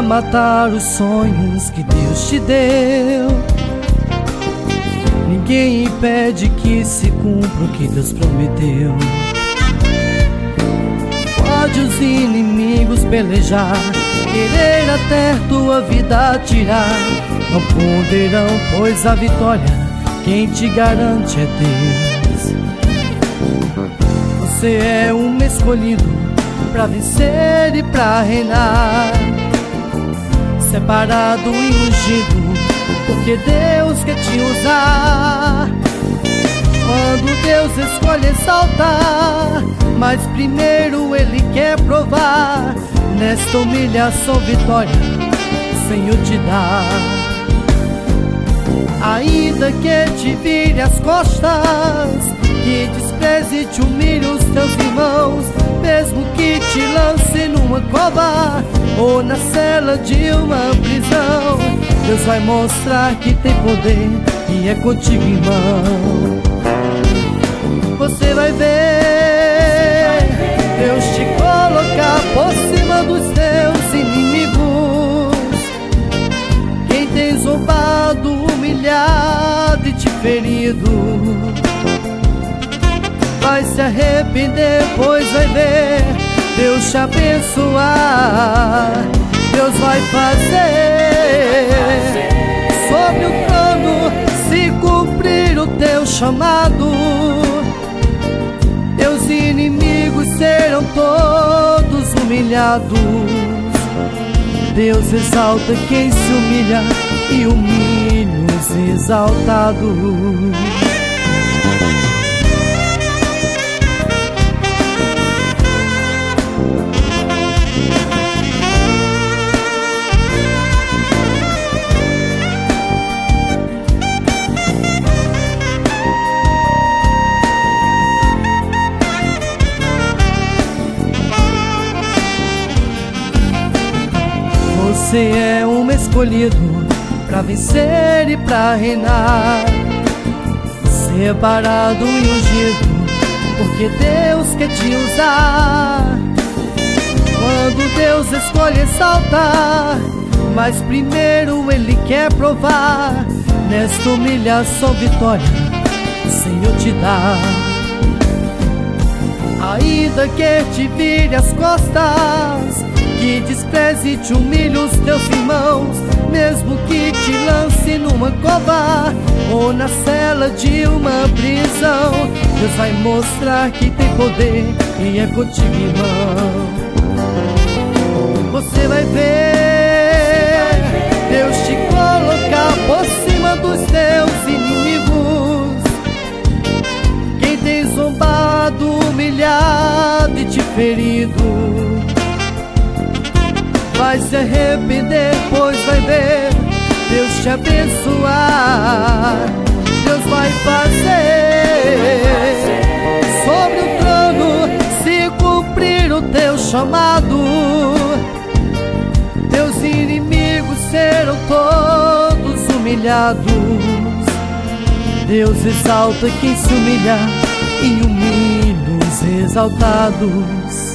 pra matar os sonhos que Deus te deu. Ninguém impede que se cumpra o que Deus prometeu. Pode os inimigos pelejar, querer até tua vida tirar, não poderão, pois a vitória quem te garante é Deus. Você é um escolhido pra vencer e pra reinar, separado e ungido, porque Deus quer te usar. Quando Deus escolhe exaltar, mas primeiro Ele quer provar, nesta humilhação vitória o Senhor te dá. Ainda que te vire as costas, que despreze e te humilhe os teus irmãos, mesmo que te lance numa cova ou na cela de uma prisão, Deus vai mostrar que tem poder e é contigo, irmão. Você vai ver Deus te colocar por cima dos teus inimigos. Quem tem zombado, humilhado e te ferido, vai se arrepender, pois vai ver Deus te abençoar. Deus vai fazer sobre o trono se cumprir o teu chamado. Teus inimigos serão todos humilhados. Deus exalta quem se humilha e humilha os exaltados. Você é um escolhido pra vencer e pra reinar, separado e ungido, porque Deus quer te usar. Quando Deus escolhe exaltar, mas primeiro Ele quer provar, nesta humilhação vitória o Senhor te dá. Ainda que te vire as costas, que despreze e te humilhe os teus irmãos, mesmo que te lance numa cova ou na cela de uma prisão, Deus vai mostrar que tem poder e é contigo, irmão. Você vai ver Deus te colocar por cima dos teus inimigos. Quem tem zombado, humilhado e te ferido, vai se arrepender, pois vai ver Deus te abençoar. Deus vai fazer sobre o trono se cumprir o teu chamado. Teus inimigos serão todos humilhados. Deus exalta quem se humilha e humilha os exaltados.